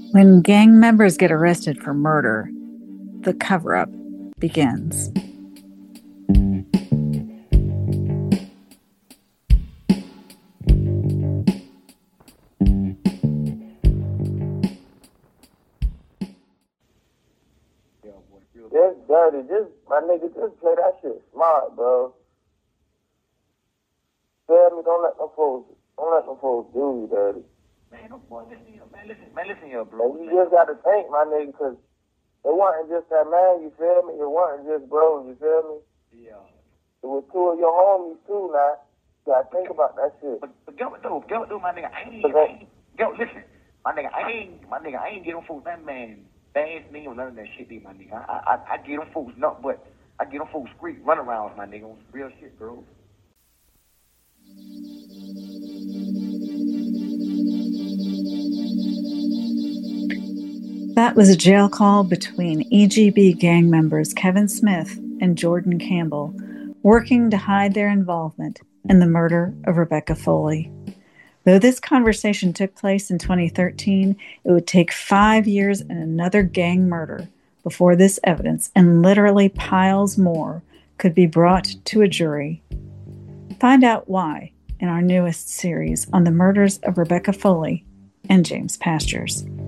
When gang members get arrested for murder, the cover-up begins. That's dirty. My nigga, just play that shit smart, bro. Tell me, don't let no folks do you dirty. Man, no boy, listen here, bro. Man, you just gotta think, my nigga, cause it wasn't just that man, you feel me? It wasn't just bro, you feel me? Yeah. It was two of your homies too, now. You gotta think about that shit. But get what though, my nigga, I ain't, listen, my nigga, I ain't get them folks, that man, bash me or none of that shit, my nigga. I get them folks not, but I get them folks street runarounds, my nigga, on some real shit, bro. That was a jail call between EGB gang members Kevin Smith and Jordan Campbell, working to hide their involvement in the murder of Rebecca Foley. Though this conversation took place in 2013, it would take 5 years and another gang murder before this evidence, and literally piles more, could be brought to a jury. Find out why in our newest series on the murders of Rebecca Foley and James Pastures.